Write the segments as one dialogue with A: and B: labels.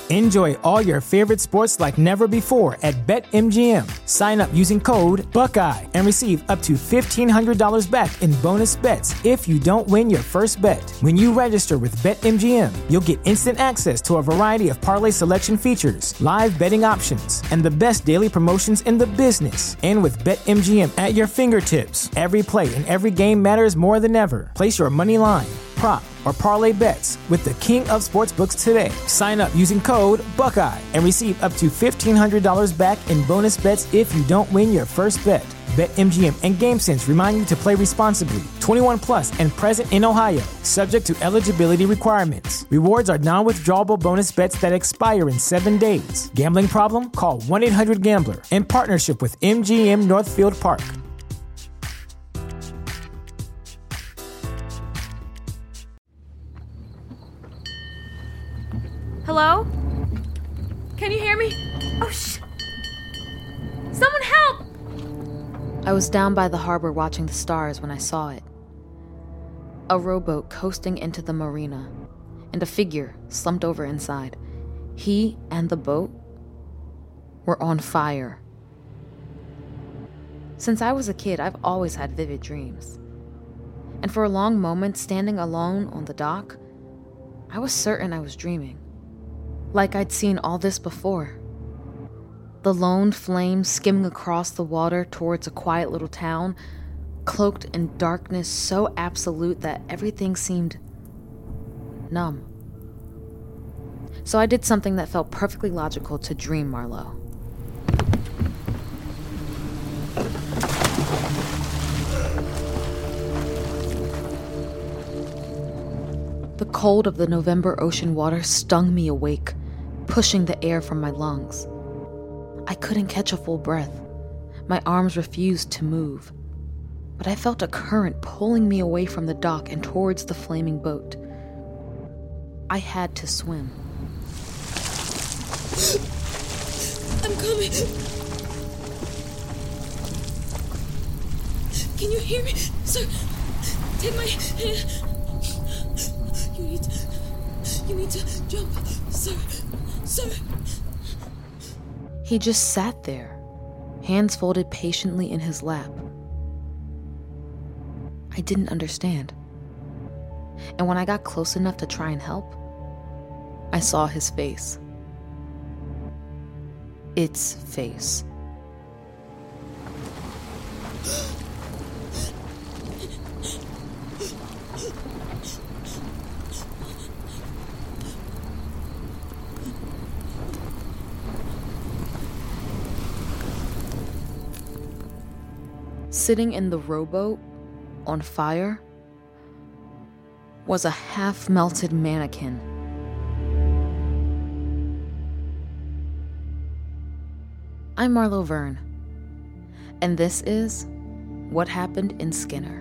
A: Enjoy all your favorite sports like never before at BetMGM. Sign up using code Buckeye and receive up to $1,500 back in bonus bets if you don't win your first bet. When you register with BetMGM, you'll get instant access to a variety of parlay selection features, live betting options, and the best daily promotions in the business. And with BetMGM at your fingertips, every play and every game matters more than ever. Place your money line, prop, or parlay bets with the king of sportsbooks today. Sign up using code Buckeye and receive up to $1,500 back in bonus bets if you don't win your first bet. BetMGM and GameSense remind you to play responsibly. 21 plus and present in Ohio, subject to eligibility requirements. Rewards are non-withdrawable bonus bets that expire in 7 days. Gambling problem? Call 1-800-GAMBLER. In partnership with MGM Northfield Park.
B: Hello? Can you hear me? Oh, Someone help!
C: I was down by the harbor watching the stars when I saw it. A rowboat coasting into the marina, and a figure slumped over inside. He and the boat were on fire. Since I was a kid, I've always had vivid dreams. And for a long moment, standing alone on the dock, I was certain I was dreaming. Like I'd seen all this before. The lone flame skimming across the water towards a quiet little town, cloaked in darkness so absolute that everything seemed numb. So I did something that felt perfectly logical to dream Marlowe. The cold of the November ocean water stung me awake, pushing the air from my lungs. I couldn't catch a full breath. My arms refused to move. But I felt a current pulling me away from the dock and towards the flaming boat. I had to swim.
D: I'm coming. Can you hear me? Sir, take my hand. You need to jump. Sir.
C: He just sat there, hands folded patiently in his lap. I didn't understand. And when I got close enough to try and help, I saw his face. Its face. Sitting in the rowboat, on fire, was a half-melted mannequin. I'm Marlowe Verne, and this is What Happened in Skinner.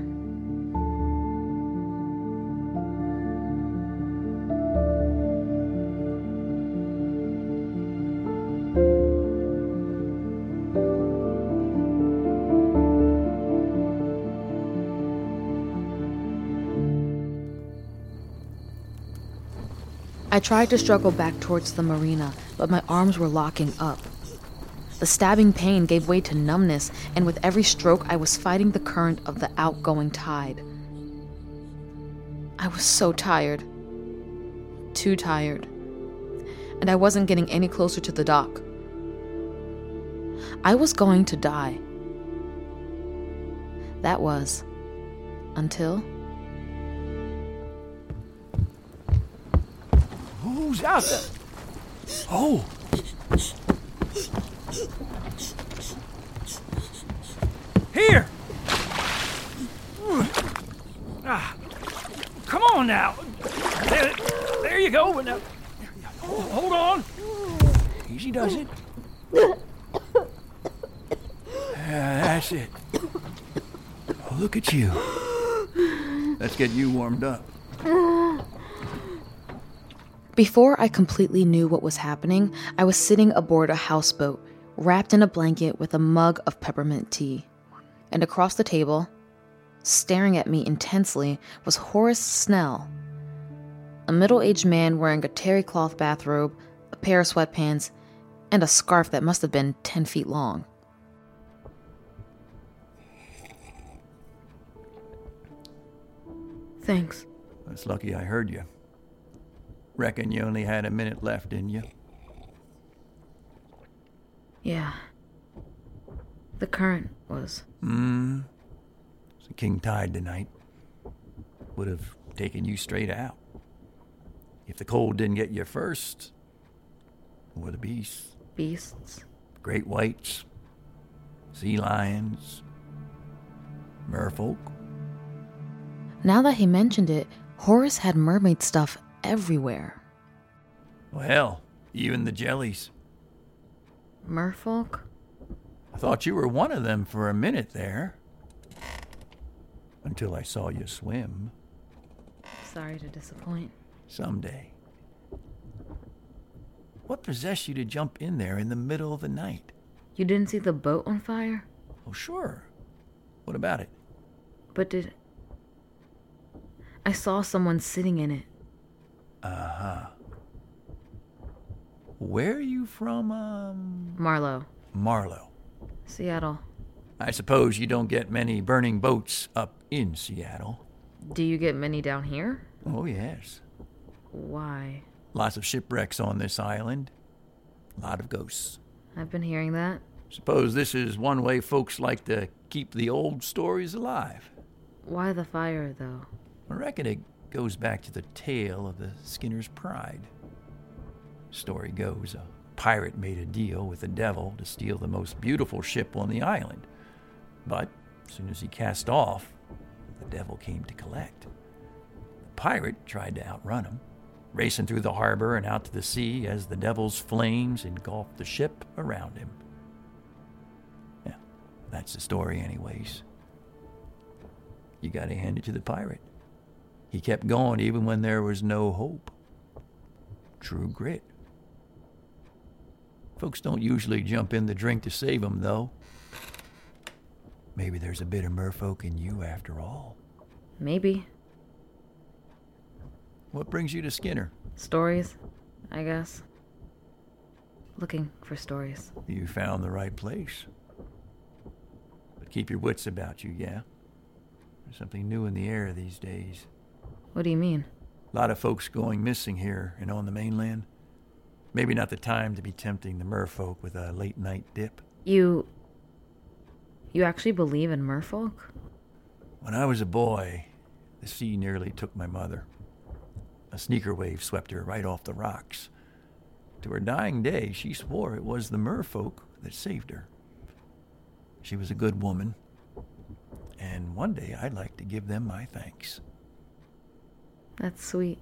C: I tried to struggle back towards the marina, but my arms were locking up. The stabbing pain gave way to numbness, and with every stroke, I was fighting the current of the outgoing tide. I was so tired. Too tired. And I wasn't getting any closer to the dock. I was going to die. That was until...
E: Who's out there? Oh! Here! Come on now! There you go. Now, hold on. Easy does it. That's it. Oh, look at you. Let's get you warmed up.
C: Before I completely knew what was happening, I was sitting aboard a houseboat, wrapped in a blanket with a mug of peppermint tea. And across the table, staring at me intensely, was Horace Snell, a middle-aged man wearing a terry cloth bathrobe, a a pair of sweatpants, and a scarf that must have been 10 feet long. Thanks.
E: It's lucky I heard you. Reckon you only had a minute left, didn't you?
C: Yeah. The current was.
E: It's a king tide tonight. Would have taken you straight out. If the cold didn't get you first, or the beasts.
C: Beasts?
E: Great whites, sea lions, merfolk.
C: Now that he mentioned it, Horace had mermaid stuff everywhere.
E: Well, even the jellies.
C: Merfolk?
E: I thought you were one of them for a minute there. Until I saw you swim.
C: Sorry to disappoint.
E: Someday. What possessed you to jump in there in the middle of the night?
C: You didn't see the boat on fire?
E: Oh, sure. What about it?
C: But I saw someone sitting in it.
E: Uh-huh. Where are you from,
C: Marlowe.
E: Marlowe.
C: Seattle.
E: I suppose you don't get many burning boats up in Seattle.
C: Do you get many down here?
E: Oh, yes.
C: Why?
E: Lots of shipwrecks on this island. A lot of ghosts.
C: I've been hearing that.
E: Suppose this is one way folks like to keep the old stories alive.
C: Why the fire, though?
E: I reckon it goes back to the tale of the Skinner's Pride. Story goes, a pirate made a deal with the devil to steal the most beautiful ship on the island. But as soon as he cast off, the devil came to collect. The pirate tried to outrun him, racing through the harbor and out to the sea as the devil's flames engulfed the ship around him. Yeah, that's the story anyways. You gotta hand it to the pirate. He kept going even when there was no hope. True grit. Folks don't usually jump in the drink to save them, though. Maybe there's a bit of merfolk in you after all.
C: Maybe.
E: What brings you to Skinner?
C: Stories, I guess. Looking for stories.
E: You found the right place. But keep your wits about you, yeah? There's something new in the air these days.
C: What do you mean?
E: A lot of folks going missing here and on the mainland. Maybe not the time to be tempting the merfolk with a late-night dip.
C: You actually believe in merfolk?
E: When I was a boy, the sea nearly took my mother. A sneaker wave swept her right off the rocks. To her dying day, she swore it was the merfolk that saved her. She was a good woman, and one day I'd like to give them my thanks.
C: That's sweet.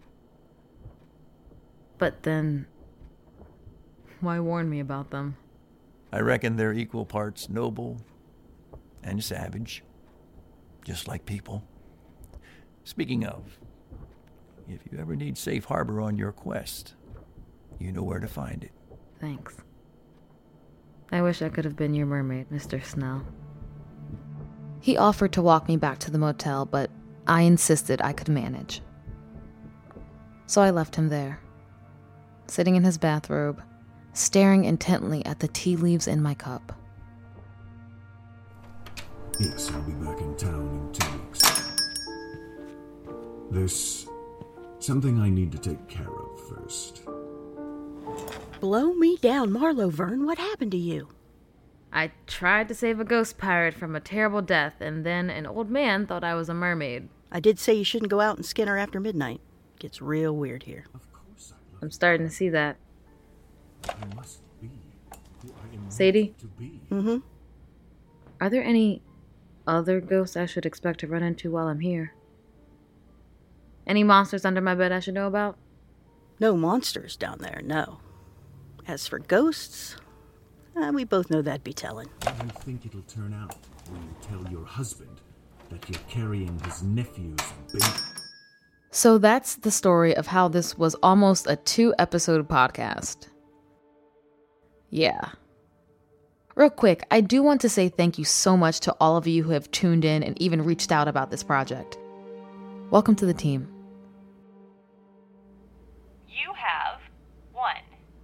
C: But then, why warn me about them?
E: I reckon they're equal parts noble and savage, just like people. Speaking of, if you ever need safe harbor on your quest, you know where to find it.
C: Thanks. I wish I could have been your mermaid, Mr. Snell. He offered to walk me back to the motel, but I insisted I could manage. So I left him there, sitting in his bathrobe, staring intently at the tea leaves in my cup.
F: Yes, I'll be back in town in 2 weeks. There's something I need to take care of first.
G: Blow me down, Marlowe Vern. What happened to you?
C: I tried to save a ghost pirate from a terrible death, and then an old man thought I was a mermaid.
G: I did say you shouldn't go out and Skinner after midnight. It gets real weird here.
F: Of course
C: I'm starting to see that.
F: I must be who I am
C: Sadie?
F: meant to be.
G: Mm-hmm.
C: Are there any other ghosts I should expect to run into while I'm here? Any monsters under my bed I should know about?
G: No monsters down there, no. As for ghosts, we both know that'd be telling.
F: How do you think it'll turn out when you tell your husband that you're carrying his nephew's baby?
C: So that's the story of how this was almost a 2-episode podcast. Yeah. Real quick, I do want to say thank you so much to all of you who have tuned in and even reached out about this project. Welcome to the team.
B: You have 1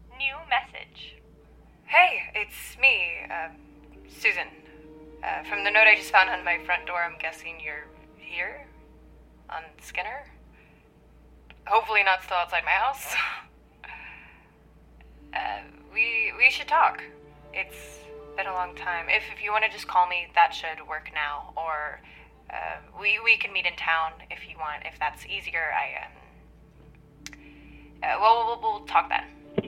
B: Hey, it's me, Susan. From the note I just found on my front door, I'm guessing you're here? On Skinner? Hopefully not still outside my house. We should talk. It's been a long time. If you want to just call me, that should work now. Or we can meet in town if you want. If that's easier, we'll talk then.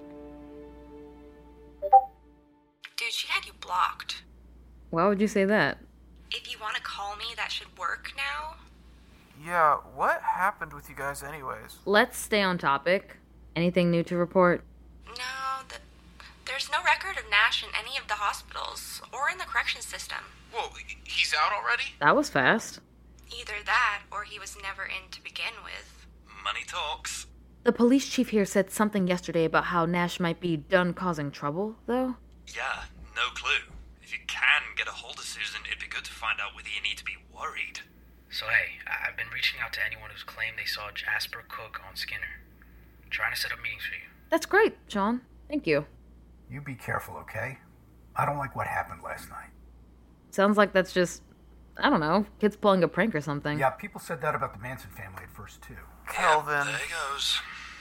H: Dude, she had you blocked.
C: Why would you say that?
H: If you want to call me, that should work now.
I: Yeah, what happened with you guys anyways?
C: Let's stay on topic. Anything new to report?
H: No, there's no record of Nash in any of the hospitals or in the corrections system.
I: Whoa, he's out already?
C: That was fast.
H: Either that, or he was never in to begin with.
I: Money talks.
C: The police chief here said something yesterday about how Nash might be done causing trouble, though.
J: Yeah, no clue. If you can get a hold of Susan, it'd be good to find out whether you need to be worried.
K: So hey, I've been reaching out to anyone who's claimed they saw Jasper Cook on Skinner. Trying to set up meetings for you.
C: That's great, Sean. Thank you.
L: You be careful, okay? I don't like what happened last night.
C: Sounds like that's just, I don't know, kids pulling a prank or something.
L: Yeah, people said that about the Manson family at first, too.
I: Kelvin.
J: There he goes.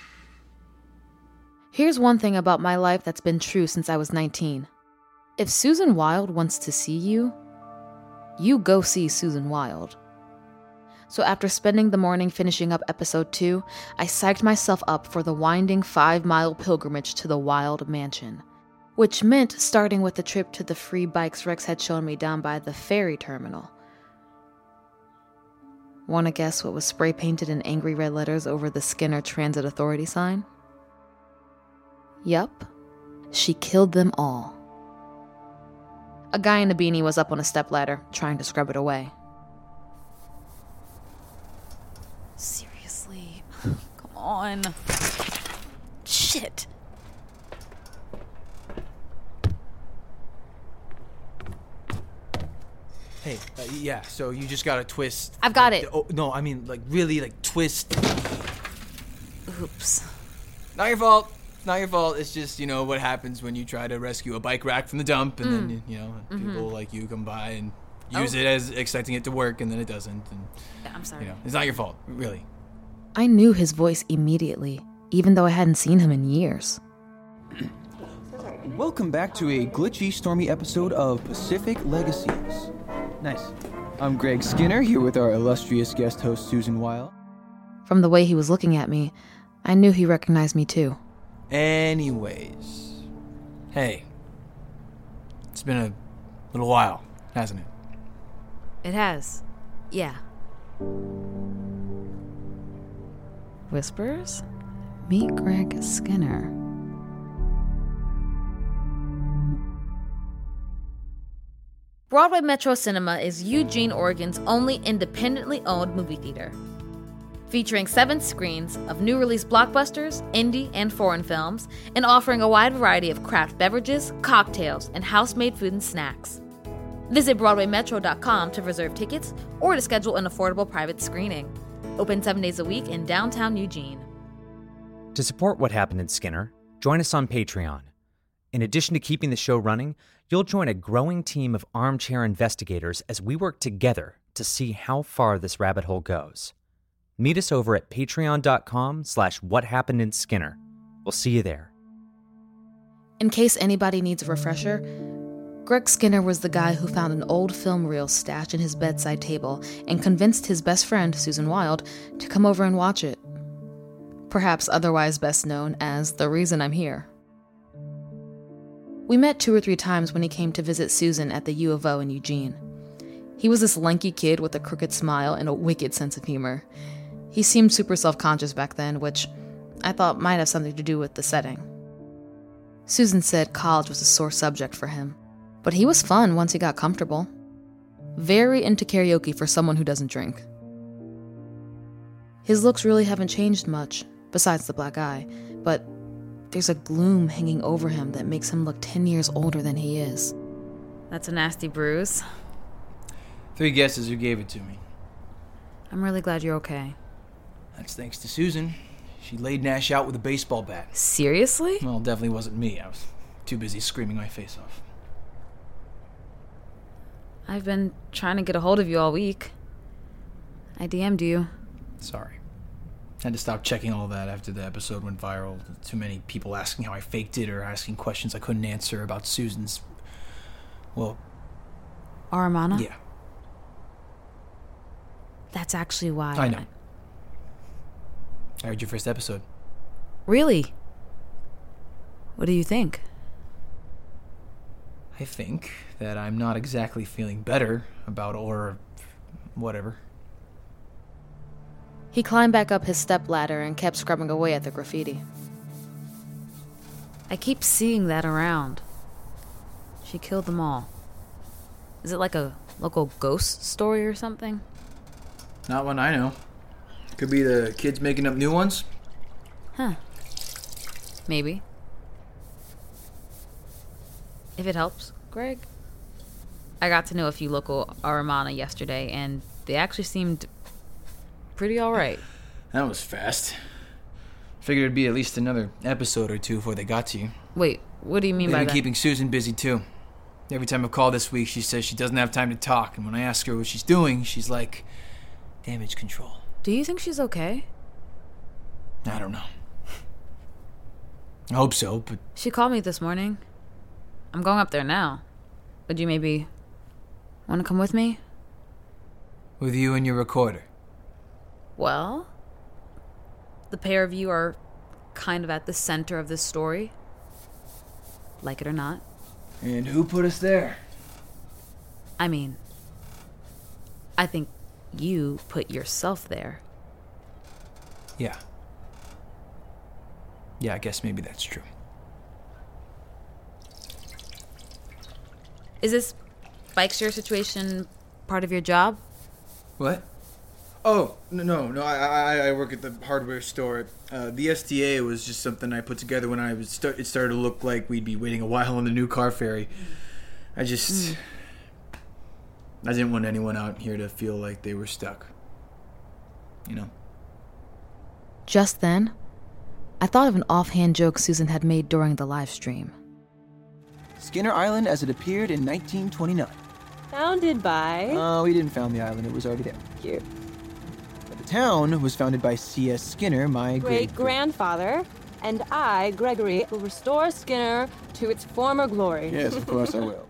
C: Here's one thing about my life that's been true since I was 19. If Susan Wilde wants to see you, you go see Susan Wilde. So after spending the morning finishing up episode 2, I psyched myself up for the winding 5-mile pilgrimage to the Wilde mansion, which meant starting with the trip to the free bikes Rex had shown me down by the ferry terminal. Want to guess what was spray painted in angry red letters over the Skinner Transit Authority sign? Yup, she killed them all. A guy in a beanie was up on a stepladder, trying to scrub it away.
M: Seriously? Come on. Shit.
N: Hey, yeah, so you just gotta twist...
C: I've got it.
N: Oh, no, I mean, really, twist...
M: Oops.
N: Not your fault. Not your fault. It's just, what happens when you try to rescue a bike rack from the dump, and then, people like you come by and use it as expecting it to work, and then it doesn't. And,
M: I'm sorry.
N: It's not your fault, really.
C: I knew his voice immediately, even though I hadn't seen him in years.
O: Welcome back to a glitchy, stormy episode of Pacific Legacies. Nice. I'm Greg Skinner, here with our illustrious guest host, Susan Wilde.
C: From the way he was looking at me, I knew he recognized me too.
N: Anyways. Hey. It's been a little while, hasn't it?
M: It has. Yeah.
C: Whispers? Meet Greg Skinner.
P: Broadway Metro Cinema is Eugene, Oregon's only independently owned movie theater. Featuring 7 screens of new release blockbusters, indie, and foreign films, and offering a wide variety of craft beverages, cocktails, and house-made food and snacks. Visit BroadwayMetro.com to reserve tickets or to schedule an affordable private screening. Open 7 days a week in downtown Eugene.
Q: To support What Happened in Skinner, join us on Patreon. In addition to keeping the show running, you'll join a growing team of armchair investigators as we work together to see how far this rabbit hole goes. Meet us over at patreon.com/whathappenedinskinner. We'll see you there.
C: In case anybody needs a refresher, Greg Skinner was the guy who found an old film reel stashed in his bedside table and convinced his best friend, Susan Wilde, to come over and watch it. Perhaps otherwise best known as the reason I'm here. We met 2 or 3 times when he came to visit Susan at the U of O in Eugene. He was this lanky kid with a crooked smile and a wicked sense of humor. He seemed super self-conscious back then, which I thought might have something to do with the setting. Susan said college was a sore subject for him, but he was fun once he got comfortable. Very into karaoke for someone who doesn't drink. His looks really haven't changed much, besides the black eye, but there's a gloom hanging over him that makes him look 10 years older than he is.
M: That's a nasty bruise.
N: 3 guesses who gave it to me.
M: I'm really glad you're okay.
N: That's thanks to Susan. She laid Nash out with a baseball bat.
M: Seriously?
N: Well, it definitely wasn't me. I was too busy screaming my face off.
M: I've been trying to get a hold of you all week. I DM'd you.
N: Sorry. Had to stop checking all that after the episode went viral. Too many people asking how I faked it or asking questions I couldn't answer about Susan's... Well...
M: Aramana?
N: Yeah.
M: That's actually why...
N: I know. I heard your first episode.
M: Really? What do you think?
N: I think that I'm not exactly feeling better about or whatever.
C: He climbed back up his stepladder and kept scrubbing away at the graffiti.
M: I keep seeing that around. She killed them all. Is it like a local ghost story or something?
N: Not one I know. Could be the kids making up new ones.
M: Huh. Maybe. If it helps, Greg. I got to know a few local Aramana yesterday, and they actually seemed pretty alright.
N: That was fast. Figured it'd be at least another episode or two before they got to you.
M: Wait, what do you mean by that?
N: They've been keeping Susan busy, too. Every time I've called this week, she says she doesn't have time to talk, and when I ask her what she's doing, she's like, damage control.
M: Do you think she's okay?
N: I don't know. I hope so, but...
M: She called me this morning. I'm going up there now. Would you maybe want to come with me?
N: With you and your recorder?
M: Well, the pair of you are kind of at the center of this story. Like it or not.
N: And who put us there?
M: I mean, I think you put yourself there.
N: Yeah. Yeah, I guess maybe that's true.
M: Is this bike share situation part of your job?
N: What? Oh, no. I work at the hardware store. The STA was just something I put together when it started to look like we'd be waiting a while on the new car ferry. I didn't want anyone out here to feel like they were stuck. You know?
C: Just then, I thought of an offhand joke Susan had made during the live stream.
O: Skinner Island as it appeared in 1929.
R: Founded by...
O: we didn't found the island. It was already there.
R: Cute.
O: But the town was founded by C.S. Skinner, my
R: great-grandfather, and I, Gregory, will restore Skinner to its former glory.
O: Yes, of course I will.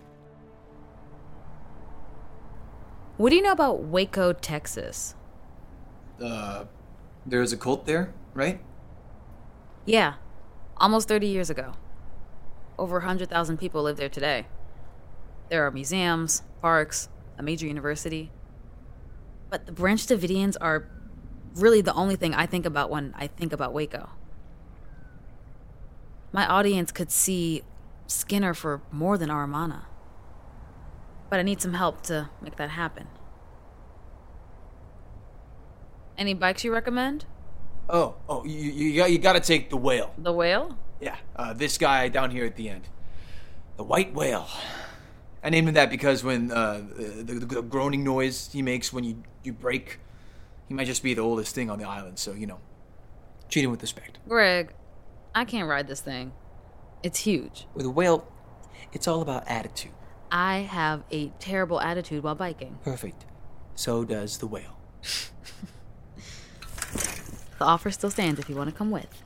M: What do you know about Waco, Texas?
N: There's a cult there, right?
M: Yeah, almost 30 years ago. Over 100,000 people live there today. There are museums, parks, a major university. But the Branch Davidians are really the only thing I think about when I think about Waco. My audience could see Skinner for more than Aramana. But I need some help to make that happen. Any bikes you recommend?
N: You gotta take the Whale.
M: The Whale?
N: Yeah, this guy down here at the end. The White Whale. I named him that because when the groaning noise he makes when you brake, he might just be the oldest thing on the island, so, treat him with respect.
M: Greg, I can't ride this thing. It's huge.
N: With a Whale, it's all about attitude.
M: I have a terrible attitude while biking.
N: Perfect. So does the Whale.
M: The offer still stands if you want to come with.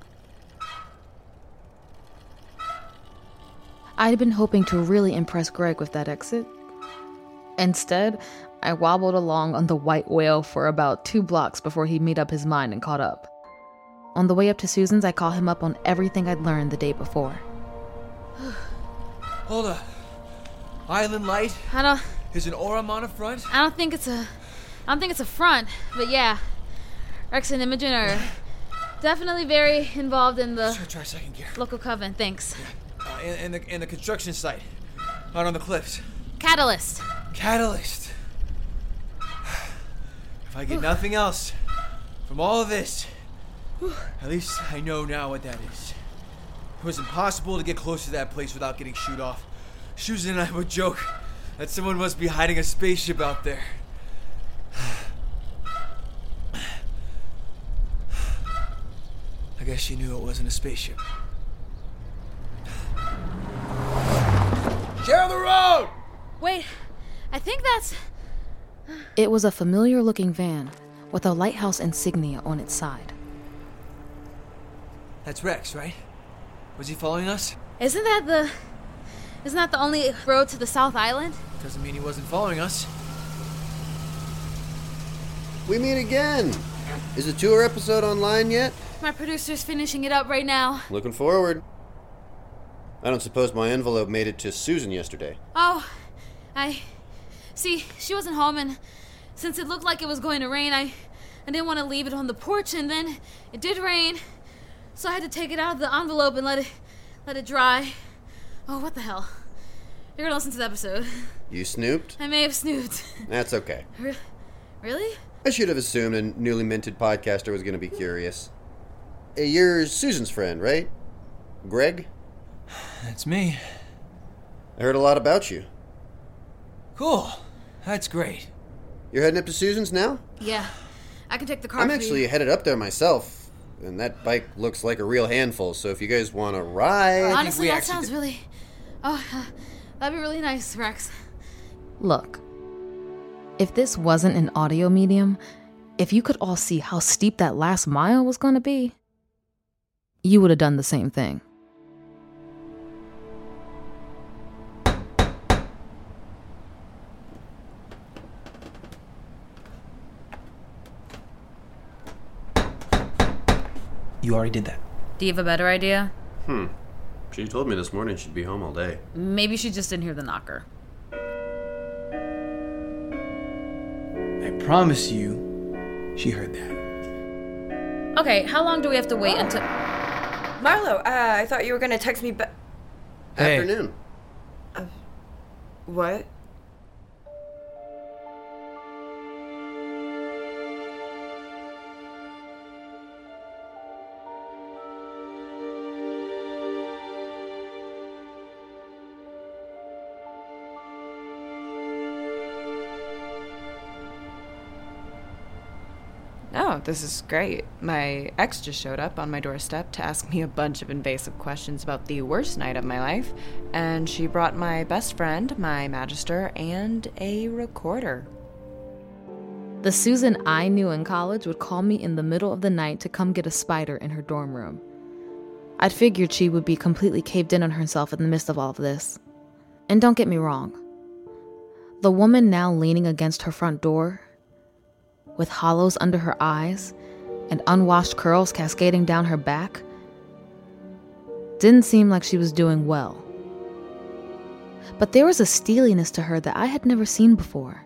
C: I'd been hoping to really impress Greg with that exit. Instead, I wobbled along on the White Whale for about 2 blocks before he made up his mind and caught up. On the way up to Susan's, I call him up on everything I'd learned the day before.
N: Hold on. Island Light? Is an Aramana front?
M: I don't think it's a front, but yeah. Rex and Imogen are definitely very involved in the
N: Try second gear.
M: local coven. Thanks.
N: In the construction site, out on the cliffs.
M: Catalyst.
N: If I get nothing else from all of this, at least I know now what that is. It was impossible to get close to that place without getting shooed off. Susan and I would joke that someone must be hiding a spaceship out there. I guess she knew it wasn't a spaceship. Share the road!
P: Wait, I think that's...
C: It was a familiar-looking van with a lighthouse insignia on its side.
N: That's Rex, right? Was he following us?
P: Isn't that the only road to the South Island?
N: Doesn't mean he wasn't following us.
S: We meet again. Is the tour episode online yet?
P: My producer's finishing it up right now.
S: Looking forward. I don't suppose my envelope made it to Susan yesterday.
P: Oh, See, she wasn't home, and since it looked like it was going to rain, I didn't want to leave it on the porch, and then it did rain, so I had to take it out of the envelope and let it dry. Oh, what the hell? You're gonna listen to the episode.
S: You snooped?
P: I may have snooped.
S: That's okay.
P: Really?
S: I should have assumed a newly minted podcaster was going to be curious. You're Susan's friend, right? Greg?
N: That's me.
S: I heard a lot about you.
N: Cool. That's great.
S: You're heading up to Susan's now?
P: Yeah. I can take the car.
S: I'm actually headed up there myself, and that bike looks like a real handful, so if you guys want to ride...
P: Honestly, that sounds really... Oh, that'd be really nice, Rex.
C: Look, if this wasn't an audio medium, if you could all see how steep that last mile was going to be, you would have done the same thing.
T: You already did that.
M: Do you have a better idea?
S: She told me this morning she'd be home all day.
M: Maybe she just didn't hear the knocker.
N: I promise you, she heard that.
M: Okay, how long do we have to wait until...
B: Marlo, I thought you were going to text me back.
N: Hey.
S: Afternoon.
B: What?
U: Oh, this is great. My ex just showed up on my doorstep to ask me a bunch of invasive questions about the worst night of my life, and she brought my best friend, my magister, and a recorder.
C: The Susan I knew in college would call me in the middle of the night to come get a spider in her dorm room. I'd figured she would be completely caved in on herself in the midst of all of this. And don't get me wrong. The woman now leaning against her front door, with hollows under her eyes and unwashed curls cascading down her back, didn't seem like she was doing well. But there was a steeliness to her that I had never seen before.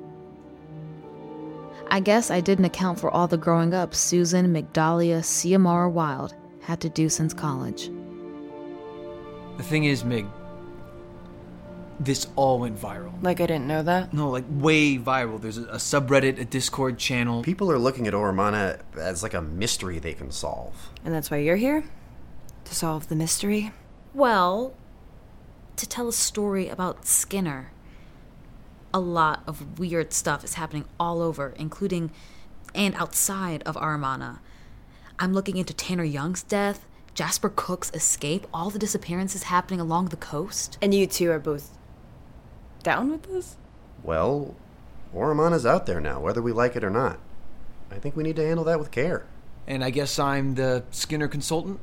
C: I guess I didn't account for all the growing up Susan, Migdalia, Ciamara Wilde had to do since college.
N: The thing is, Mig, this all went viral.
U: Like I didn't know that?
N: No, like way viral. There's a subreddit, a Discord channel.
S: People are looking at Oromana as like a mystery they can solve.
U: And that's why you're here? To solve the mystery?
M: Well, to tell a story about Skinner. A lot of weird stuff is happening all over, including and outside of Oromana. I'm looking into Tanner Young's death, Jasper Cook's escape, all the disappearances happening along the coast.
U: And you two are both down with this?
S: Well, Oromana's out there now, whether we like it or not. I think we need to handle that with care.
N: And I guess I'm the Skinner consultant?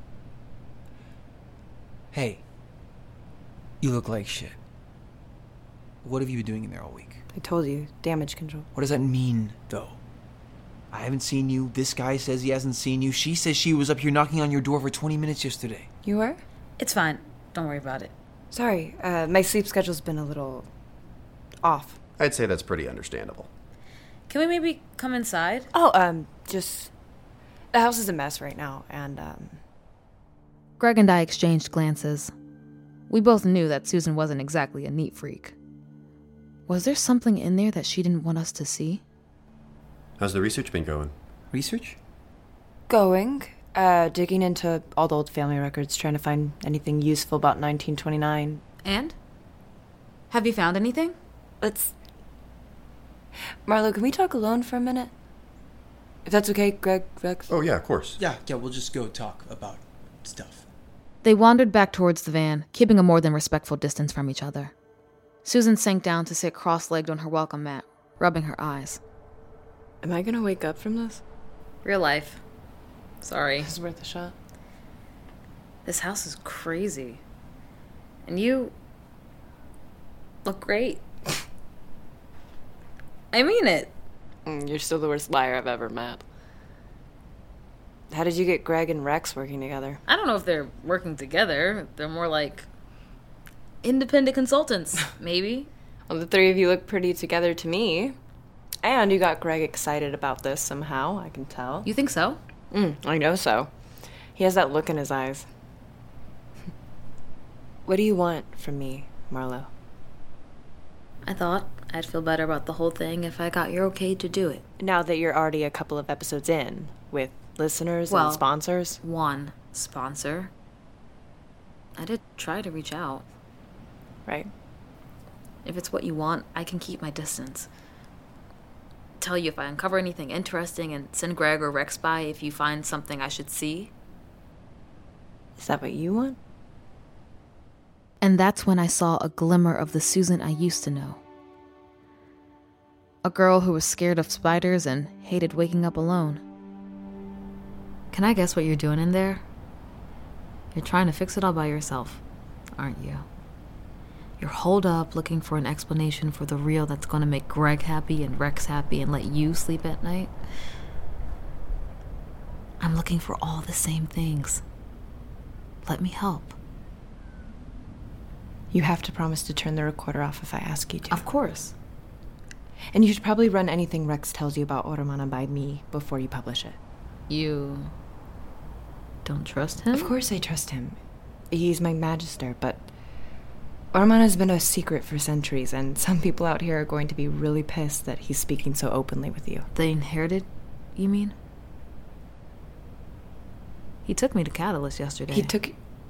N: Hey, you look like shit. What have you been doing in there all week?
U: I told you, damage control.
N: What does that mean, though? I haven't seen you. This guy says he hasn't seen you. She says she was up here knocking on your door for 20 minutes yesterday.
U: You were?
M: It's fine. Don't worry about it.
U: Sorry, my sleep schedule's been a little off.
S: I'd say that's pretty understandable.
M: Can we maybe come inside?
U: Oh, just... The house is a mess right now, and,
C: Greg and I exchanged glances. We both knew that Susan wasn't exactly a neat freak. Was there something in there that she didn't want us to see?
S: How's the research been going?
N: Research?
U: Going. Digging into all the old family records, trying to find anything useful about 1929.
M: And? Have you found anything?
U: Marlo, can we talk alone for a minute? If that's okay, Greg, Rex?
S: Oh, yeah, of course.
N: Yeah, we'll just go talk about stuff.
C: They wandered back towards the van, keeping a more than respectful distance from each other. Susan sank down to sit cross-legged on her welcome mat, rubbing her eyes.
U: Am I gonna wake up from this?
M: Real life. Sorry.
U: It's worth a shot.
M: This house is crazy. And you look great. I mean it.
U: You're still the worst liar I've ever met. How did you get Greg and Rex working together?
M: I don't know if they're working together. They're more like independent consultants, maybe.
U: Well, the three of you look pretty together to me. And you got Greg excited about this somehow, I can tell.
M: You think so?
U: I know so. He has that look in his eyes. What do you want from me, Marlo?
M: I thought I'd feel better about the whole thing if I got your okay to do it.
U: Now that you're already a couple of episodes in, with listeners and sponsors?
M: One sponsor. I did try to reach out.
U: Right.
M: If it's what you want, I can keep my distance. Tell you if I uncover anything interesting and send Greg or Rex by if you find something I should see.
U: Is that what you want?
C: And that's when I saw a glimmer of the Susan I used to know. A girl who was scared of spiders and hated waking up alone.
M: Can I guess what you're doing in there? You're trying to fix it all by yourself, aren't you? You're holed up looking for an explanation for the real that's going to make Greg happy and Rex happy and let you sleep at night. I'm looking for all the same things. Let me help.
U: You have to promise to turn the recorder off if I ask you to.
M: Of course.
U: And you should probably run anything Rex tells you about Oromana by me before you publish it.
M: You don't trust him?
U: Of course I trust him. He's my magister, but Oromana has been a secret for centuries, and some people out here are going to be really pissed that he's speaking so openly with you.
M: They inherited, you mean? He took me to Catalyst yesterday.
U: He took...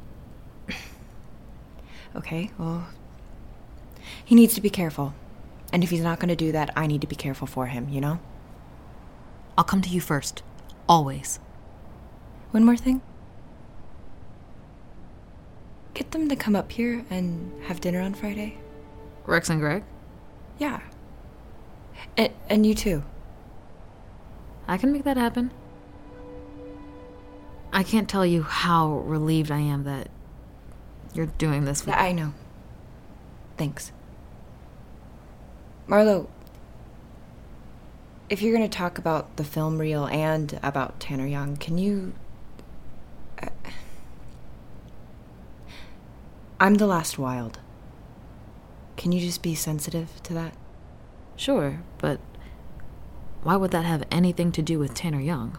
U: Okay, well... He needs to be careful. And if he's not going to do that, I need to be careful for him, you know?
M: I'll come to you first. Always.
U: One more thing. Get them to come up here and have dinner on Friday.
M: Rex and Greg?
U: Yeah. And you too.
M: I can make that happen. I can't tell you how relieved I am that you're doing this with
U: I know. Thanks. Marlo, if you're going to talk about the film reel and about Tanner Young, can you... I'm the last wild. Can you just be sensitive to that?
M: Sure, but why would that have anything to do with Tanner Young?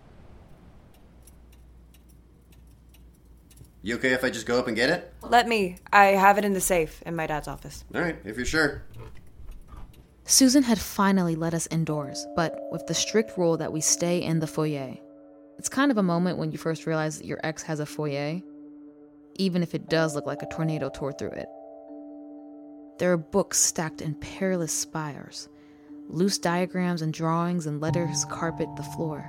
S: You okay if I just go up and get it?
U: Let me. I have it in the safe in my dad's office.
S: All right, if you're sure.
C: Susan had finally let us indoors, but with the strict rule that we stay in the foyer. It's kind of a moment when you first realize that your ex has a foyer, even if it does look like a tornado tore through it. There are books stacked in perilous spires. Loose diagrams and drawings and letters carpet the floor.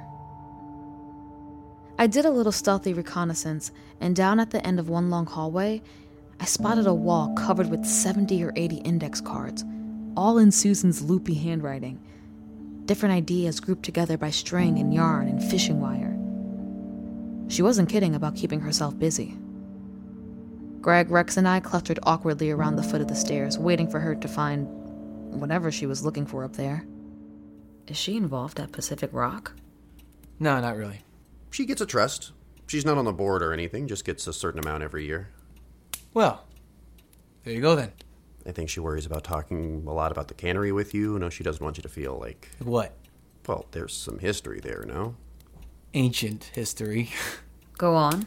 C: I did a little stealthy reconnaissance, and down at the end of one long hallway, I spotted a wall covered with 70 or 80 index cards, all in Susan's loopy handwriting. Different ideas grouped together by string and yarn and fishing wire. She wasn't kidding about keeping herself busy. Greg, Rex, and I clustered awkwardly around the foot of the stairs, waiting for her to find whatever she was looking for up there.
M: Is she involved at Pacific Rock?
N: No, not really.
S: She gets a trust. She's not on the board or anything, just gets a certain amount every year.
N: Well, there you go then.
S: I think she worries about talking a lot about the cannery with you. No, she doesn't want you to feel like...
N: What?
S: Well, there's some history there, no?
N: Ancient history.
M: Go on.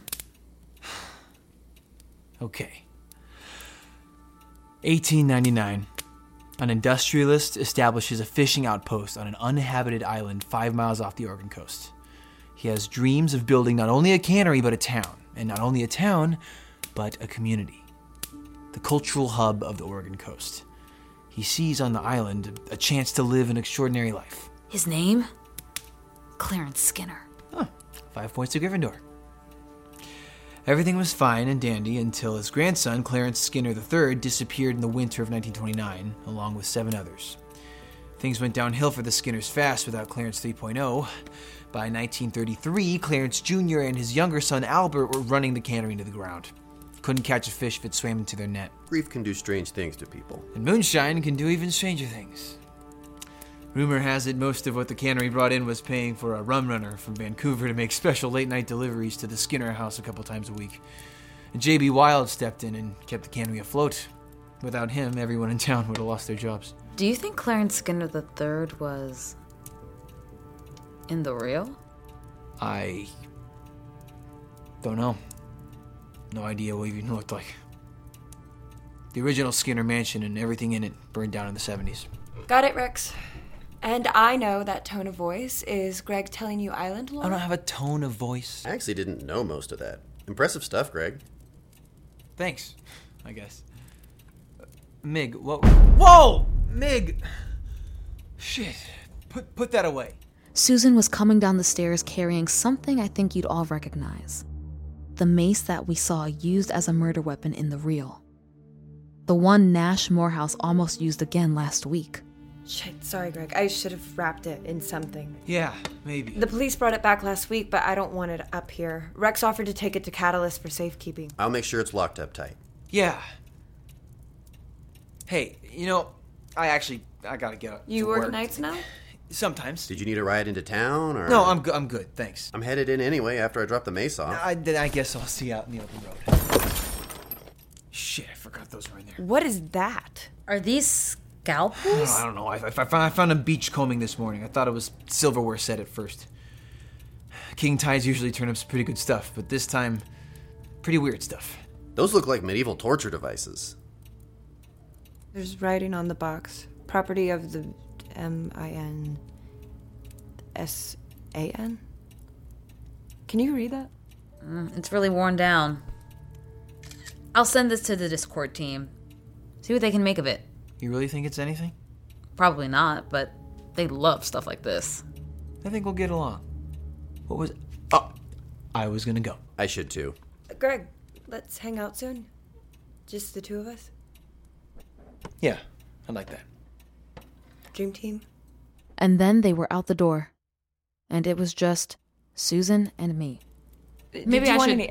N: Okay. 1899. An industrialist establishes a fishing outpost on an uninhabited island 5 miles off the Oregon coast. He has dreams of building not only a cannery, but a town. And not only a town, but a community. The cultural hub of the Oregon coast. He sees on the island a chance to live an extraordinary life.
M: His name? Clarence Skinner.
N: 5 points to Gryffindor. Everything was fine and dandy until his grandson, Clarence Skinner III, disappeared in the winter of 1929, along with 7 others. Things went downhill for the Skinners fast without Clarence 3.0. By 1933, Clarence Jr. and his younger son Albert were running the cannery into the ground. Couldn't catch a fish if it swam into their net.
S: Grief can do strange things to people.
N: And moonshine can do even stranger things. Rumor has it most of what the cannery brought in was paying for a rum runner from Vancouver to make special late-night deliveries to the Skinner house a couple times a week. And J.B. Wild stepped in and kept the cannery afloat. Without him, everyone in town would have lost their jobs.
C: Do you think Clarence Skinner III was in the real?
N: I don't know. No idea what it even looked like. The original Skinner mansion and everything in it burned down in the 70s.
U: Got it, Rex. And I know that tone of voice is Greg telling you island lore.
N: I don't have a tone of voice.
S: I actually didn't know most of that. Impressive stuff, Greg.
N: Thanks, I guess. Mig, what? Whoa! Mig! Shit. Put that away.
C: Susan was coming down the stairs carrying something I think you'd all recognize. The mace that we saw used as a murder weapon in the reel. The one Nash Morehouse almost used again last week.
U: Shit, sorry, Greg. I should have wrapped it in something.
N: Yeah, maybe.
U: The police brought it back last week, but I don't want it up here. Rex offered to take it to Catalyst for safekeeping.
S: I'll make sure it's locked up tight.
N: Yeah. Hey, I gotta get up.
U: You work nights now?
N: Sometimes.
S: Did you need a ride into town, or...?
N: No, I'm good, thanks.
S: I'm headed in anyway after I drop the mace off.
N: I guess I'll see you out in the open road. Shit, I forgot those were in there.
U: What is that?
C: Are these scalpels?
N: I don't know. I found a beach combing this morning. I thought it was silverware set at first. King ties usually turn up some pretty good stuff, but this time, pretty weird stuff.
S: Those look like medieval torture devices.
U: There's writing on the box. Property of the MINSAN? Can you read that?
C: It's really worn down. I'll send this to the Discord team. See what they can make of it.
N: You really think it's anything?
C: Probably not, but they love stuff like this.
N: I think we'll get along. What was... Oh, I was gonna go.
S: I should too.
U: Greg, let's hang out soon. Just the two of us.
N: Yeah, I like that.
U: Dream team.
C: And then they were out the door. And it was just Susan and me.
U: Maybe I should...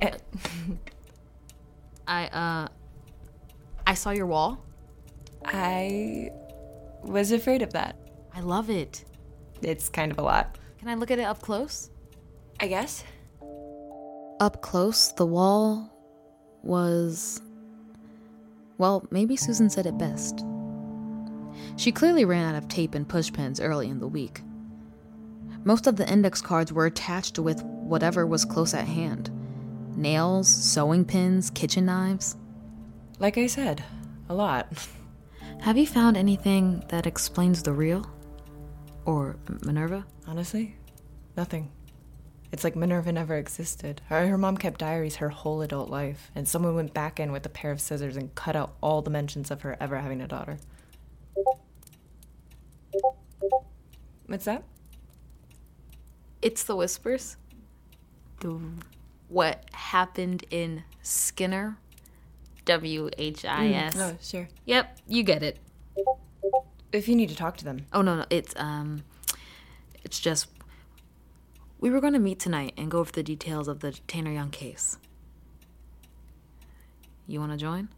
C: I saw your wall.
U: I was afraid of that.
C: I love it.
U: It's kind of a lot.
C: Can I look at it up close?
U: I guess.
C: Up close, the wall was... Well, maybe Susan said it best. She clearly ran out of tape and pushpins early in the week. Most of the index cards were attached with whatever was close at hand. Nails, sewing pins, kitchen knives.
U: Like I said, a lot.
C: Have you found anything that explains the real? Or Minerva?
U: Honestly, nothing. It's like Minerva never existed. Her mom kept diaries her whole adult life, and someone went back in with a pair of scissors and cut out all the mentions of her ever having a daughter. What's that?
C: It's the whispers. What happened in Skinner? WHIS.
U: Oh, sure.
C: Yep, you get it.
U: If you need to talk to them.
C: Oh, no, it's just... We were going to meet tonight and go over the details of the Tanner Young case. You want to join?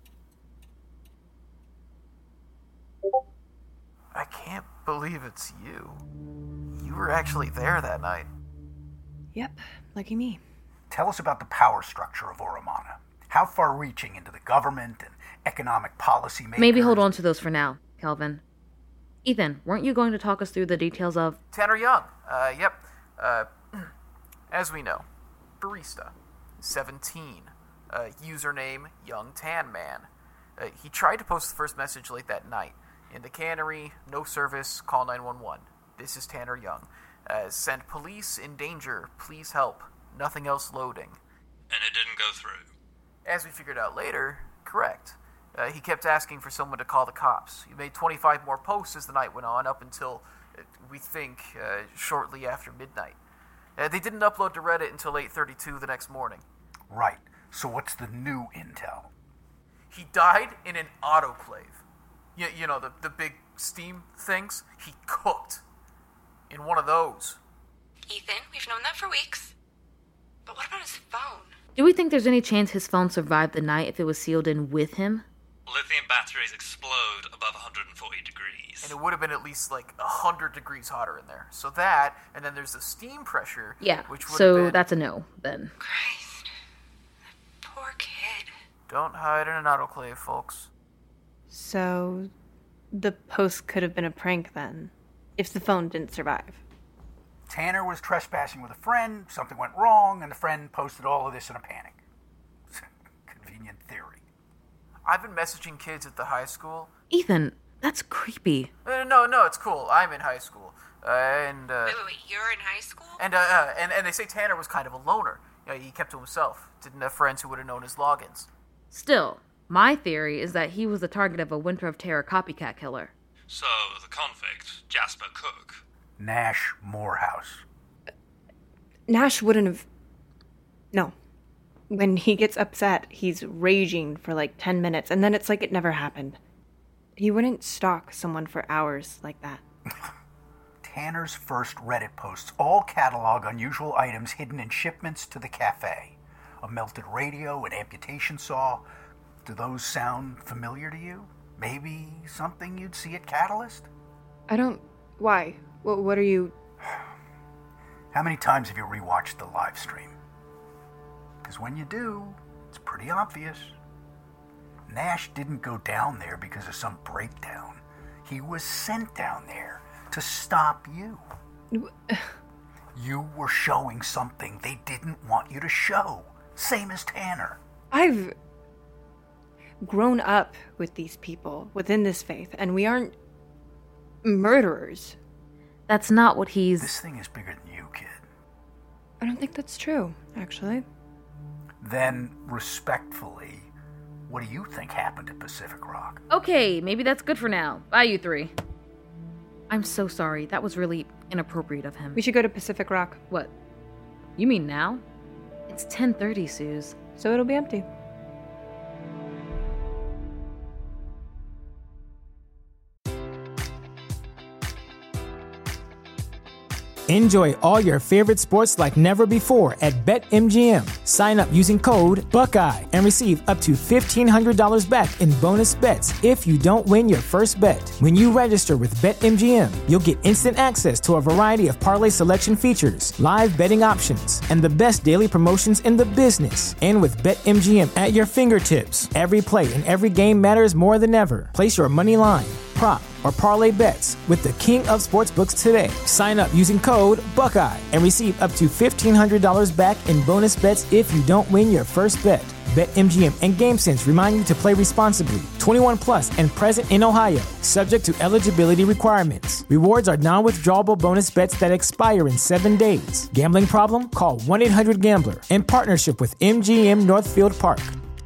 I: I can't believe it's you. You were actually there that night.
U: Yep, lucky me.
L: Tell us about the power structure of Oromana. How far-reaching into the government and economic policy makers...
C: Maybe hold on to those for now, Kelvin. Ethan, weren't you going to talk us through the details of...
I: Tanner Young. Yep. As we know, barista, 17, username Young Tan Man. He tried to post the first message late that night. In the cannery, no service, call 911. This is Tanner Young. Send police in danger, please help. Nothing else loading.
J: And it didn't go through.
I: As we figured out later, correct. He kept asking for someone to call the cops. He made 25 more posts as the night went on, up until, we think, shortly after midnight. They didn't upload to Reddit until 8:32 the next morning.
L: Right. So what's the new intel?
I: He died in an autoclave. You know, the big steam things? He cooked in one of those.
H: Ethan, we've known that for weeks. But what about his phone?
P: Do we think there's any chance his phone survived the night if it was sealed in with him?
J: Lithium batteries explode above 140 degrees.
I: And it would have been at least like 100 degrees hotter in there. So that, and then there's the steam pressure.
P: Yeah,
I: which would
P: so
I: have been...
P: that's a no, then.
H: Christ. That poor kid.
I: Don't hide in an autoclave, folks.
A: So, the post could have been a prank then, if the phone didn't survive.
L: Tanner was trespassing with a friend, something went wrong, and the friend posted all of this in a panic. Convenient theory.
I: I've been messaging kids at the high school.
P: Ethan, that's creepy.
I: No, it's cool. I'm in high school.
H: Wait, you're in high school?
I: And they say Tanner was kind of a loner. You know, he kept to himself. Didn't have friends who would have known his logins.
P: Still, my theory is that he was the target of a Winter of Terror copycat killer.
J: So, the convict, Jasper Cook.
L: Nash Morehouse.
A: Nash wouldn't have... No. When he gets upset, he's raging for like 10 minutes, and then it's like it never happened. He wouldn't stalk someone for hours like that.
L: Tanner's first Reddit posts all catalog unusual items hidden in shipments to the cafe. A melted radio, an amputation saw. Do those sound familiar to you? Maybe something you'd see at Catalyst?
A: I don't... Why? What are you...
L: How many times have you rewatched the live stream? Because when you do, it's pretty obvious. Nash didn't go down there because of some breakdown. He was sent down there to stop you. You were showing something they didn't want you to show. Same as Tanner.
A: I've grown up with these people within this faith, and we aren't murderers.
P: That's not what he's...
L: This thing is bigger than you, kid.
A: I don't think that's true, actually.
L: Then, respectfully, what do you think happened at Pacific Rock?
P: Okay, maybe that's good for now. Bye, you three. I'm so sorry. That was really inappropriate of him.
A: We should go to Pacific Rock.
P: What? You mean now? It's 10:30, Suze.
A: So it'll be empty.
V: Enjoy all your favorite sports like never before at BetMGM. Sign up using code Buckeye and receive up to $1,500 back in bonus bets if you don't win your first bet. When you register with BetMGM, you'll get instant access to a variety of parlay selection features, live betting options, and the best daily promotions in the business. And with BetMGM at your fingertips, every play and every game matters more than ever. Place your money line, prop, or parlay bets with the king of sportsbooks today. Sign up using code Buckeye and receive up to $1,500 back in bonus bets if you don't win your first bet. BetMGM and GameSense remind you to play responsibly. 21 plus and present in Ohio, subject to eligibility requirements. Rewards are non-withdrawable bonus bets that expire in 7 days. Gambling problem? Call 1-800-GAMBLER. In partnership with MGM Northfield Park.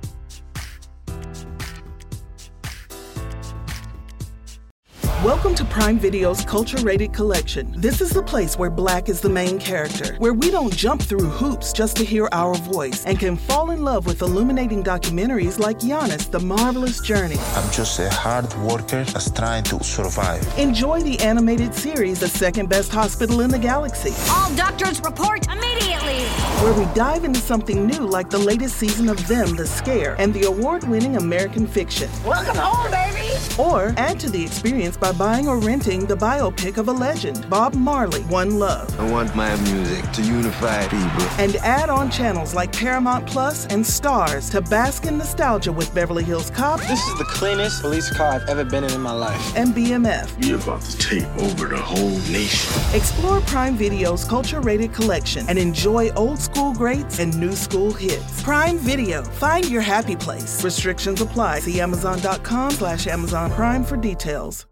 W: Welcome to Prime Video's Culture-Rated Collection. This is the place where Black is the main character, where we don't jump through hoops just to hear our voice, and can fall in love with illuminating documentaries like Giannis, The Marvelous Journey.
X: I'm just a hard worker that's trying to survive.
W: Enjoy the animated series, The Second Best Hospital in the Galaxy.
Y: All doctors report immediately!
W: Where we dive into something new like the latest season of Them, The Scare, and the award-winning American Fiction.
Y: Welcome home, baby!
W: Or add to the experience by buying or renting the biopic of a legend, Bob Marley, One Love.
X: I want my music to unify people.
W: And add on channels like Paramount Plus and Stars to bask in nostalgia with Beverly Hills Cop.
Z: This is the cleanest police car I've ever been in my life.
W: And BMF.
X: You're about to take over the whole nation.
W: Explore Prime Video's Culture-Rated Collection and enjoy old school greats and new school hits. Prime Video. Find your happy place. Restrictions apply. See Amazon.com/Amazon Prime for details.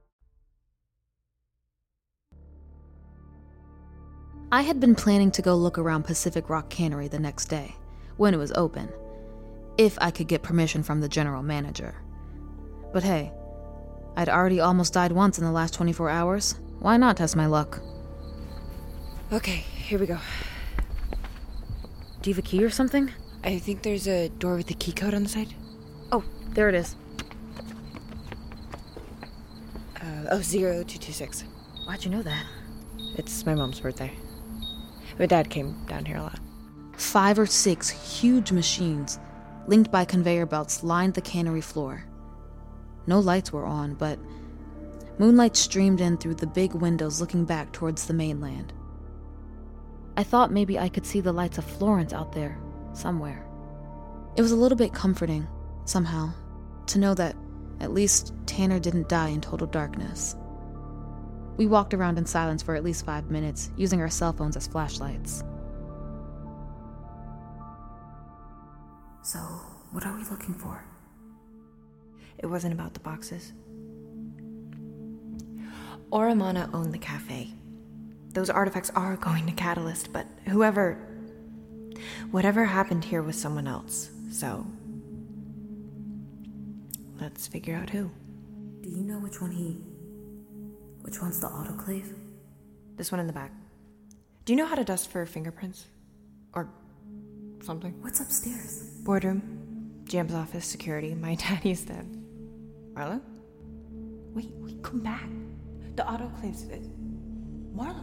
C: I had been planning to go look around Pacific Rock Cannery the next day, when it was open, if I could get permission from the general manager. But hey, I'd already almost died once in the last 24 hours. Why not test my luck?
A: Okay, here we go.
C: Do you have a key or something?
A: I think there's a door with the key code on the side.
P: Oh, there it is.
A: 0226.
P: Why'd you know that?
A: It's my mom's birthday. My dad came down here a lot.
C: 5 or 6 huge machines, linked by conveyor belts, lined the cannery floor. No lights were on, but moonlight streamed in through the big windows looking back towards the mainland. I thought maybe I could see the lights of Florence out there, somewhere. It was a little bit comforting, somehow, to know that at least Tanner didn't die in total darkness. We walked around in silence for at least 5 minutes, using our cell phones as flashlights.
D: So, what are we looking for?
A: It wasn't about the boxes. Oramana owned the cafe. Those artifacts are going to Catalyst, but whatever happened here was someone else, so let's figure out who.
D: Do you know which one's the autoclave?
A: This one in the back. Do you know how to dust for fingerprints? Or something?
D: What's upstairs?
A: Boardroom, GM's office, security. My dad used to... Marla? Wait, come back. The autoclaves... Marla!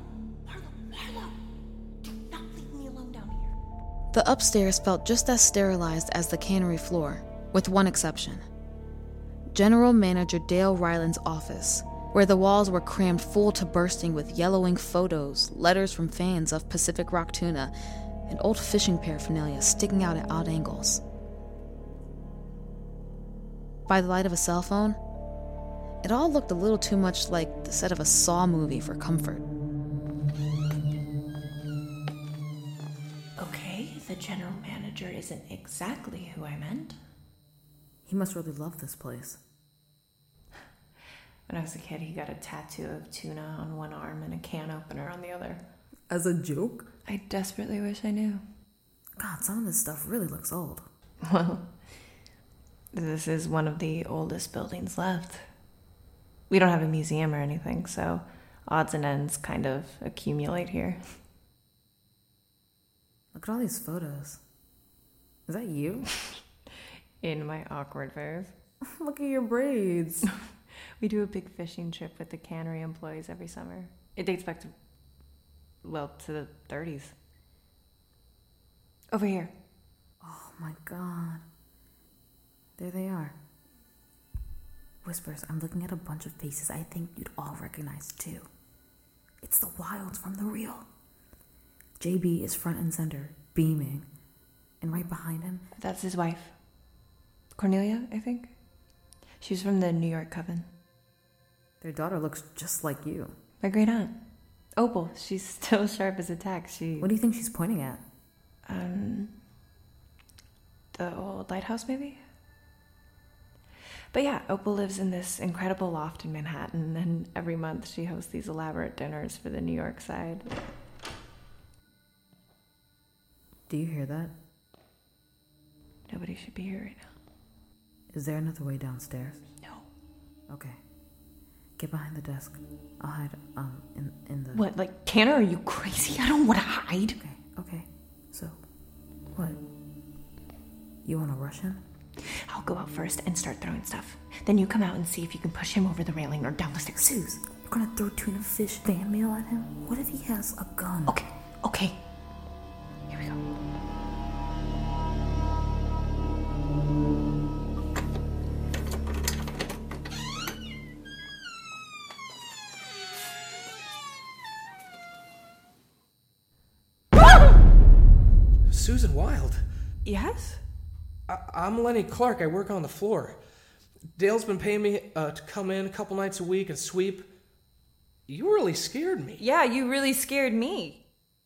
A: Do not leave me alone down here.
C: The upstairs felt just as sterilized as the cannery floor, with one exception. General Manager Dale Ryland's office, where the walls were crammed full to bursting with yellowing photos, letters from fans of Pacific Rock tuna, and old fishing paraphernalia sticking out at odd angles. By the light of a cell phone, it all looked a little too much like the set of a Saw movie for comfort.
A: Okay, the general manager isn't exactly who I meant.
D: He must really love this place.
A: When I was a kid, he got a tattoo of tuna on one arm and a can opener on the other.
D: As a joke?
A: I desperately wish I knew.
D: God, some of this stuff really looks old.
A: Well, this is one of the oldest buildings left. We don't have a museum or anything, so odds and ends kind of accumulate here.
D: Look at all these photos. Is that you?
A: In my awkward phase.
D: Look at your braids.
A: We do a big fishing trip with the cannery employees every summer. It dates back to the 30s. Over here.
D: Oh my god. There they are. Whispers, I'm looking at a bunch of faces I think you'd all recognize too. It's the Wilds from The Real. JB is front and center, beaming. And right behind him...
A: That's his wife. Cornelia, I think. She was from the New York Coven.
D: Their daughter looks just like you.
A: My great aunt. Opal. She's still sharp as a tack.
D: What do you think she's pointing at?
A: The old lighthouse, maybe? But yeah, Opal lives in this incredible loft in Manhattan, and every month she hosts these elaborate dinners for the New York side.
D: Do you hear that?
A: Nobody should be here right now.
D: Is there another way downstairs?
A: No.
D: Okay. Get behind the desk. I'll hide, in the...
A: What, like, Tanner, are you crazy? I don't want to hide.
D: Okay. So, what? You want to rush him?
A: I'll go out first and start throwing stuff. Then you come out and see if you can push him over the railing or down the stairs.
D: Suze, you're gonna throw tuna fish fan mail at him? What if he has a gun?
A: Okay. Here we go.
Z: Susan Wild.
A: Yes?
Z: I'm Lenny Clark. I work on the floor. Dale's been paying me to come in a couple nights a week and sweep. You really scared me.
A: Yeah, you really scared me.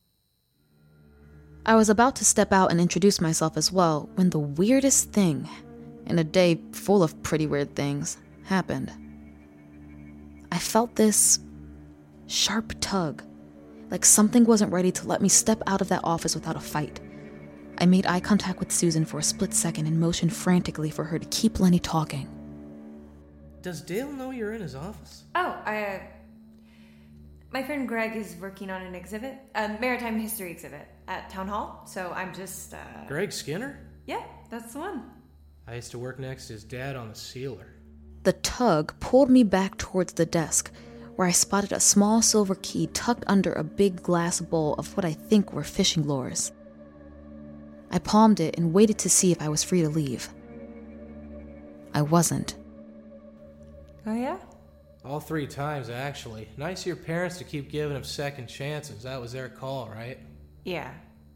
C: I was about to step out and introduce myself as well when the weirdest thing, in a day full of pretty weird things, happened. I felt this sharp tug, like something wasn't ready to let me step out of that office without a fight. I made eye contact with Susan for a split second and motioned frantically for her to keep Lenny talking.
Z: Does Dale know you're in his office?
A: Oh, My friend Greg is working on an exhibit, a maritime history exhibit at Town Hall, so I'm just,
Z: Greg Skinner?
A: Yeah, that's the one.
Z: I used to work next to his dad on the Sealer.
C: The tug pulled me back towards the desk, where I spotted a small silver key tucked under a big glass bowl of what I think were fishing lures. I palmed it and waited to see if I was free to leave. I wasn't.
A: Oh, yeah?
Z: All 3 times, actually. Nice of your parents to keep giving him second chances. That was their call, right?
A: Yeah.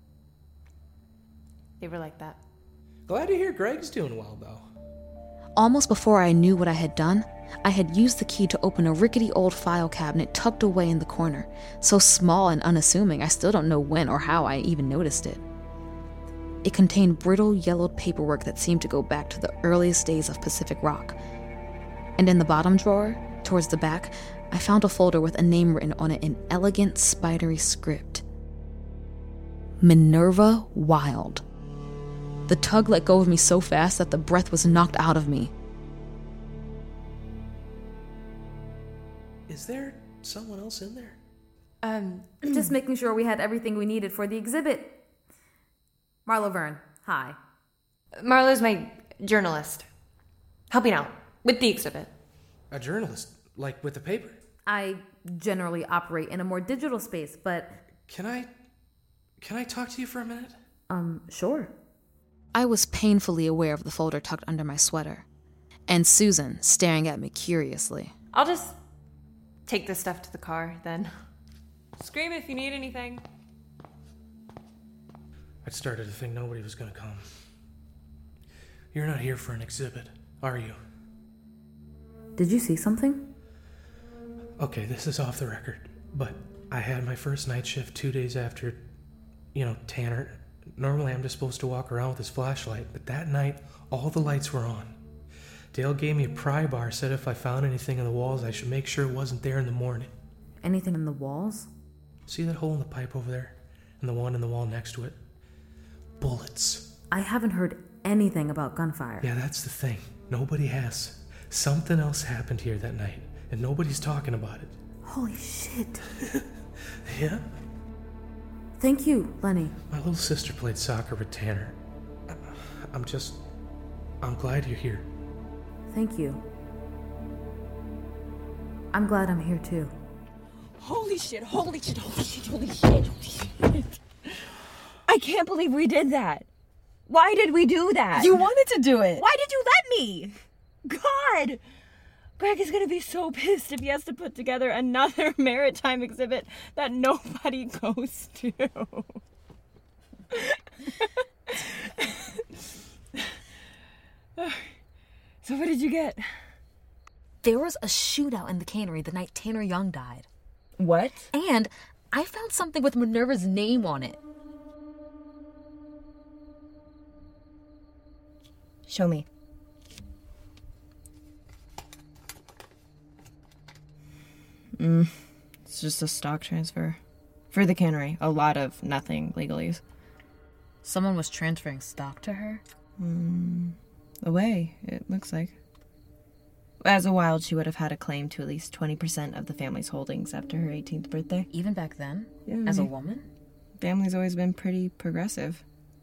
A: They were like that.
Z: Glad to hear Greg's doing well, though.
C: Almost before I knew what I had done, I had used the key to open a rickety old file cabinet tucked away in the corner, so small and unassuming I still don't know when or how I even noticed it. It contained brittle, yellowed paperwork that seemed to go back to the earliest days of Pacific Rock. And in the bottom drawer, towards the back, I found a folder with a name written on it in elegant, spidery script. Minerva Wild. The tug let go of me so fast that the breath was knocked out of me.
Z: Is there someone else in there?
P: Just making sure we had everything we needed for the exhibit. Marlo Verne, hi.
A: Marlo's my journalist. Helping out with the exhibit.
Z: A journalist? Like with the paper?
P: I generally operate in a more digital space, but...
Z: Can I talk to you for a minute?
P: Sure.
C: I was painfully aware of the folder tucked under my sweater, and Susan staring at me curiously.
A: I'll just take this stuff to the car, then. Scream if you need anything.
Z: I'd started to think nobody was going to come. You're not here for an exhibit, are you?
D: Did you see something?
Z: Okay, this is off the record, but I had my first night shift 2 days after, Tanner. Normally I'm just supposed to walk around with his flashlight, but that night, all the lights were on. Dale gave me a pry bar, said if I found anything in the walls, I should make sure it wasn't there in the morning.
D: Anything in the walls?
Z: See that hole in the pipe over there? And the one in the wall next to it? Bullets.
D: I haven't heard anything about gunfire.
Z: Yeah, that's the thing. Nobody has. Something else happened here that night, and nobody's talking about it.
D: Holy shit.
Z: Yeah?
D: Thank you, Lenny.
Z: My little sister played soccer with Tanner. I'm glad you're here.
D: Thank you. I'm glad I'm here too.
E: Holy shit, holy shit, holy shit, holy shit, holy shit. I can't believe we did that. Why did we do that? You wanted to do it. Why did you let me? God! Greg is gonna be so pissed if he has to put together another maritime exhibit that nobody goes to. So what did you get?
P: There was a shootout in the cannery the night Tanner Young died.
E: What?
P: And I found something with Minerva's name on it.
E: Show me. It's just a stock transfer. For the cannery. A lot of nothing legalese.
P: Someone was transferring stock to her?
E: Away, it looks like. As a Wild, she would have had a claim to at least 20% of the family's holdings after her 18th birthday.
P: Even back then?
E: Yeah,
P: as a woman?
E: Family's always been pretty progressive.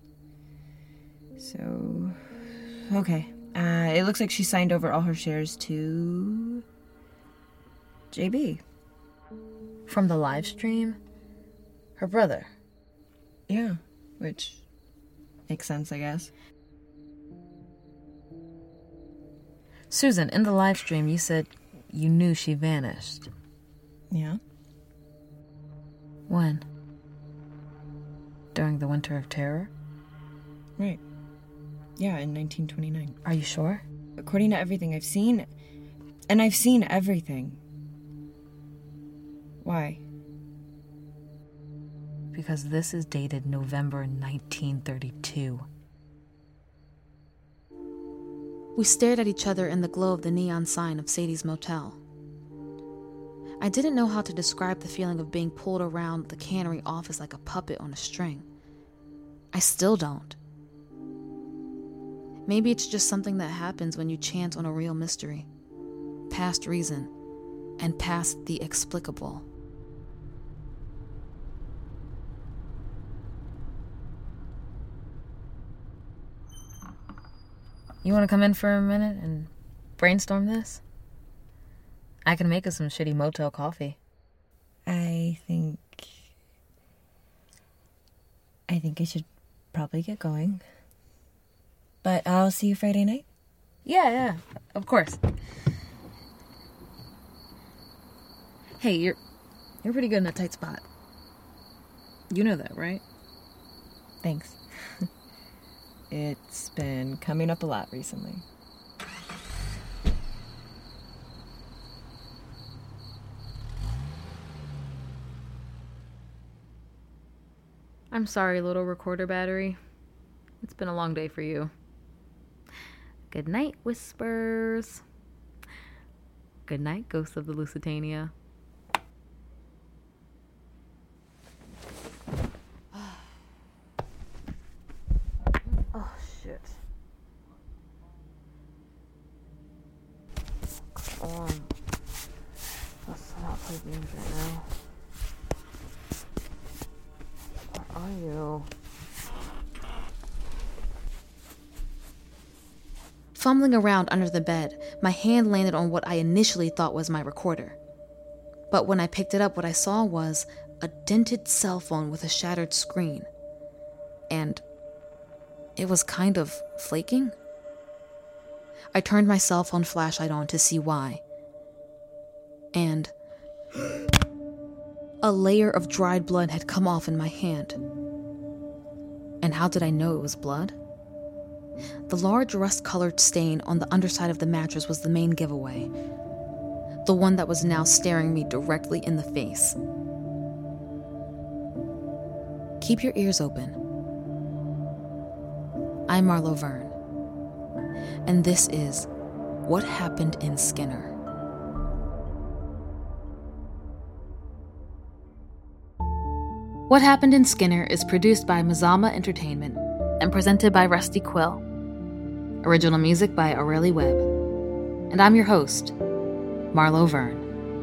E: So... Okay. It looks like she signed over all her shares to... JB.
P: From the live stream? Her brother?
E: Yeah, which makes sense, I guess.
P: Susan, in the live stream, you said you knew she vanished.
E: Yeah.
P: When? During the Winter of Terror?
E: Right. Yeah, in 1929.
P: Are you sure?
E: According to everything I've seen, and I've seen everything. Why?
P: Because this is dated November 1932.
C: We stared at each other in the glow of the neon sign of Sadie's Motel. I didn't know how to describe the feeling of being pulled around the cannery office like a puppet on a string. I still don't. Maybe it's just something that happens when you chant on a real mystery, past reason, and past the explicable. You want to come in for a minute and brainstorm this? I can make us some shitty motel coffee.
E: I think I should probably get going. But I'll see you Friday night?
C: Yeah, of course. Hey, you're pretty good in a tight spot. You know that, right?
E: Thanks. It's been coming up a lot recently.
C: I'm sorry, little recorder battery. It's been a long day for you. Good night, whispers. Good night, ghosts of the Lusitania. Oh, shit. Come on. Let's not play games right now. Where are you?
P: Fumbling around under the bed, my hand landed on what I initially thought was my recorder. But when I picked it up, what I saw was a dented cell phone with a shattered screen. And it was kind of flaking. I turned my cell phone flashlight on to see why. And a layer of dried blood had come off in my hand. And how did I know it was blood? The large rust-colored stain on the underside of the mattress was the main giveaway. The one that was now staring me directly in the face. Keep your ears open. I'm Marlo Verne, and this is What Happened in Skinner. What Happened in Skinner is produced by Mazama Entertainment and presented by Rusty Quill. Original music by Aurelie Webb. And I'm your host, Marlo Verne.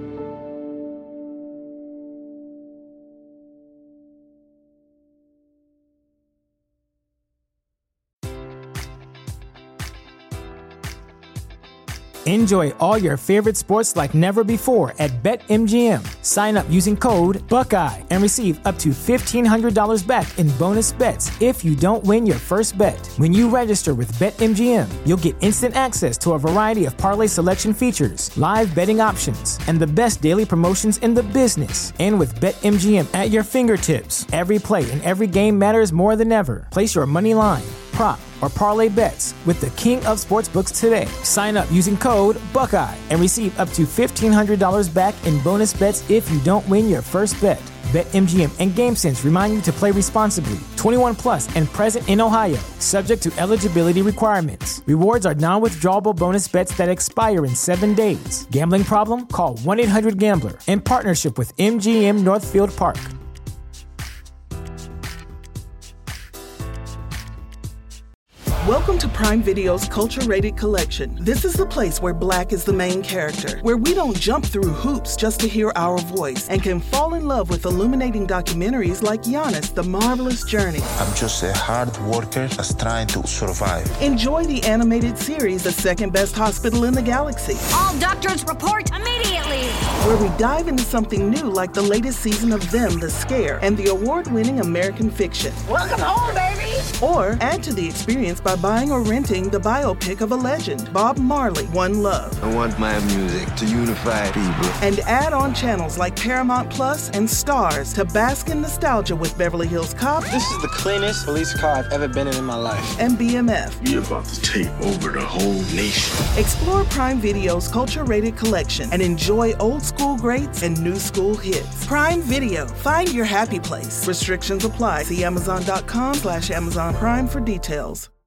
V: Enjoy all your favorite sports like never before at BetMGM. Sign up using code Buckeye and receive up to $1,500 back in bonus bets if you don't win your first bet. When you register with BetMGM, you'll get instant access to a variety of parlay selection features, live betting options, and the best daily promotions in the business. And with BetMGM at your fingertips, every play and every game matters more than ever. Place your money line, prop, or parlay bets with the king of sportsbooks today. Sign up using code Buckeye and receive up to $1,500 back in bonus bets if you don't win your first bet. BetMGM and GameSense remind you to play responsibly. 21 plus and present in Ohio, subject to eligibility requirements. Rewards are non-withdrawable bonus bets that expire in 7 days. Gambling problem? Call 1-800-GAMBLER in partnership with MGM Northfield Park.
W: Welcome to Prime Video's culture-rated collection. This is the place where Black is the main character, where we don't jump through hoops just to hear our voice and can fall in love with illuminating documentaries like Giannis, The Marvelous Journey.
X: I'm just a hard worker that's trying to survive.
W: Enjoy the animated series, The Second Best Hospital in the Galaxy.
Y: All doctors report immediately!
W: Where we dive into something new like the latest season of Them, The Scare, and the award-winning American Fiction.
Y: Welcome home, baby!
W: Or add to the experience by buying or renting the biopic of a legend, Bob Marley, One Love.
F: I want my music to unify people.
W: And add on channels like Paramount Plus and Stars to bask in nostalgia with Beverly Hills Cop.
G: This is the cleanest police car I've ever been in my life.
W: And BMF.
F: You're about to take over the whole nation.
W: Explore Prime Video's culture-rated collection and enjoy old school greats and new school hits. Prime Video. Find your happy place. Restrictions apply. See Amazon.com/Amazon Prime for details.